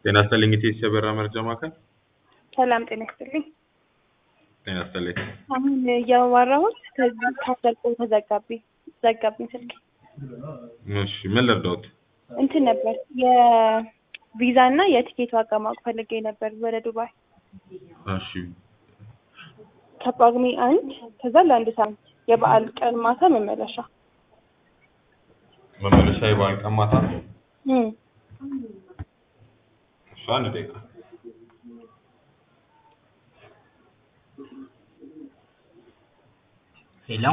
ጤና ይስጥልኝ ኢቴስ የበራ መርጃ ማዕከል። ሰላም ጤና ይስጥልኝ። ጤና ይስጥልኝ። አሁን እያወራሁት ከዚህ ካሰርቆ ዘጋብኝ ስልክ። እሺ ምን ልርዳዎት? እንትን ነበር የቪዛ እና የቲኬት ዋጋ ማወቅ ፈልጌ ነበር ወደ ዱባይ እሺ ከጳጉሜ 1 ከዛ ለአንድ ሳምንት የበዓል ቀን ማታ መመለሻ የበዓል ቀን ማታ እሺ አንድ ደቂቃ ሄሎ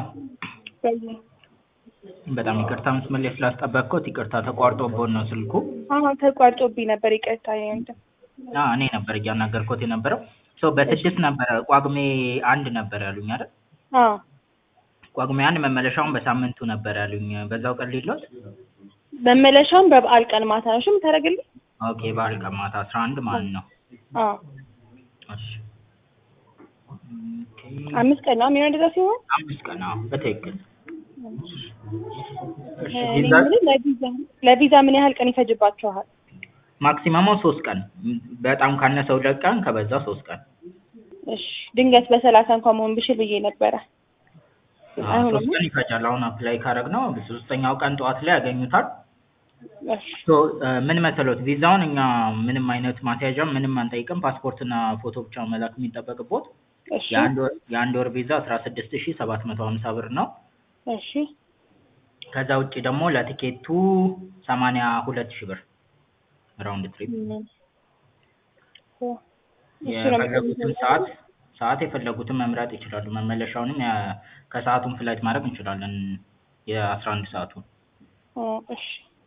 በጣም ይቅርታ መስመር ላይ ስላስጠበቅኩት ይቅርታ ተቋርጦብኝ ነው ስልኩ። ተቋርጦብኝ ነበር ይቅርታ ያንተ እኔ ነበር እያናገርኩት የነበረው በስድስት ነበር ጳጉሜ 1 ነበር ያሉኝ አይደል? ጳጉሜ 1 መመለሻውን በሳምንቱ ነበር ያሉኝ። በዛው ቀን ሊሎት መመለሻውን በበዓል ቀን ማታ ነው ሽም ታረጋግልኝ? ኦኬ በዓል ቀን ማታ 11 ማለት ነው። እሺ 5 ቀን ነው የሚሆነው እንደዛ ሲሆን 5 ቀን ነው በትክክል። ለቪዛ ምን ያህል ቀን ይፈጅባችኋል? ማክሲመሙ 3 ቀን በጣም ካነሰው 2 ቀን ከበዛ 3 ቀን። እሺ ድንገት በ30 እንኳን መሆን ብችል ብዬ ነበረ። አሁን 3 ቀን ይፈጃል። አሁን አፕላይ ካረግነው በ3ኛው ቀን ጠዋት ላይ ያገኙታል። ምን መሰሎት ቪዛውን እኛ ምንም አይነት ማስያዣ ምንም አንጠይቅም። ፓስፖርትና ፎቶ ብቻ መላክ የሚጠበቅበት የአንድ ወር ቪዛ 16750 ብር ነው። እሺ ከዛ ውጪ ደግሞ ለቲኬቱ 82000 ብር ራውንድ ትሪፕ። የፈለጉትን ሰዓት የፈለጉትን መምረጥ ይችላሉ። መመለሻውንም ከሰዓቱን ፍላይት ማድረግ እንችላለን የ11 ሰዓቱን። እሺ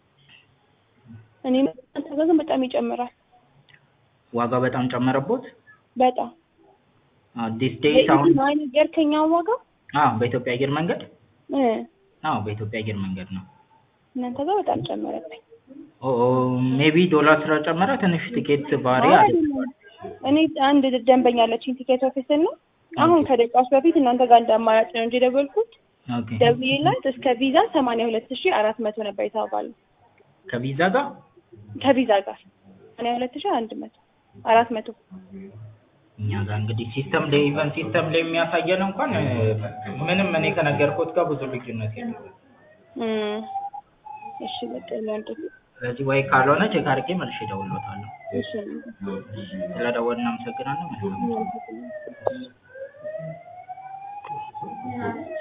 እኔም ተገዘም በጣም ይጨምራል። ዋጋው በጣም ጨመረቦት? በጣም ዲስ ዴይስ አሁን የከኛው ዋጋ በኢትዮጵያ አየር መንገድ በኢትዮጵያ አየር መንገድ ነው። እናንተ ጋር በጣም ጨመረብኝ። ሜቢ ዶላር ስለጨመረ ትንሽ ቲኬት ባሪ አይደለም። እኔ አንድ ደንበኛ አለችኝ ቲኬት ኦፊስን ነው። አሁን ከደቂቃዎች በፊት እናንተ ጋር እንዳማራጭ ነው እንጂ ደወልኩት። ደውዬላት እስከ ቪዛ 82400 ነበር የተባለው። ከቪዛ ጋር 82100 400 እኛ ጋር እንግዲህ ሲስተም ላይ የሚያሳየን እንኳን ምንም እኔ ከነገርኩት ጋር ብዙ ልዩነት የለም። እሺ በቃ ለአንተ ስለዚህ ወይ ካልሆነ ቼክ አድርጌ መልሼ እደውልልዎታለሁ። እሺ ስለደወልን እናመሰግናለን።